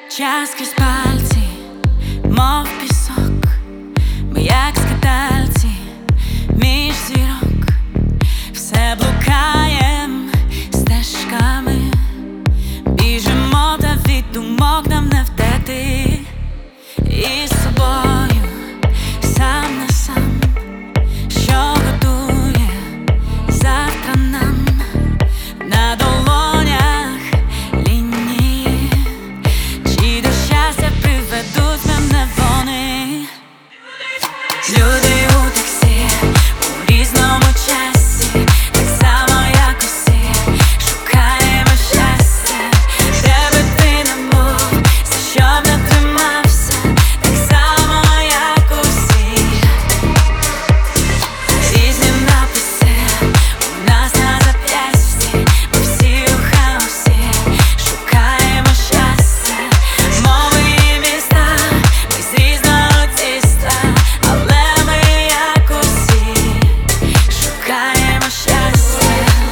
Час крізь пальці, мов пісок, ми як скитальці між зірок, все блукаєм стежками, біжимо, та від думок нам не втекти. І з собою сам на сам, що готує завтра нам на долонях лінії, чи до щастя приведуть мене вони. Люди у таксі у різному часі, так само як усі, шукаємо щастя, де би ти не був, за що б не тримався, так само як усі. Різні написи у нас на зап'ясті, ми всі у хаосі, шукаємо щастя, мови і міста, ми з різного тіста, але ми як усі, шукаємо щастя.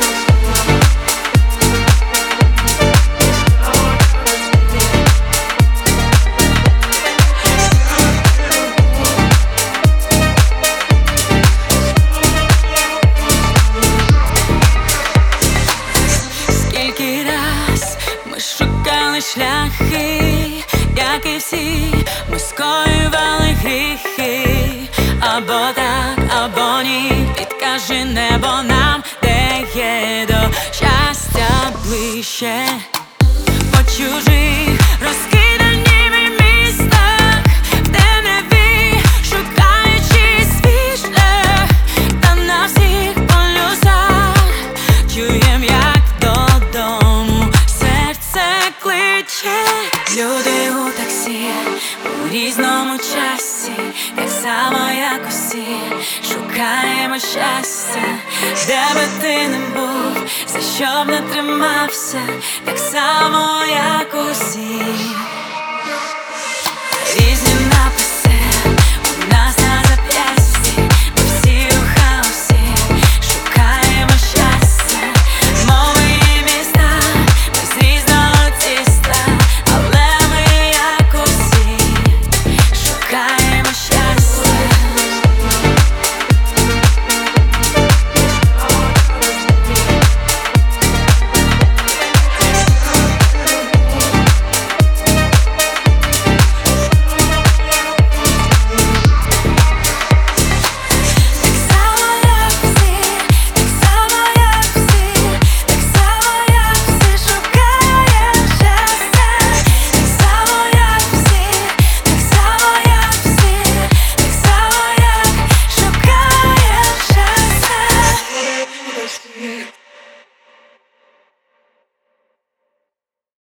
Скільки раз ми шукали шляхи, як і всі, ми скоювали гріхи. Або так, або ні, підкажи небо нам, де є до щастя ближче. По чужих розкидані містах, в темряві шукаючи свій шлях, та на всіх полюсах чуєм, як додому серце кличе. Люди у таксі у різному часі, так само як усі, шукаємо щастя, де би ти не був, за що б не тримався, так само як усі. Різні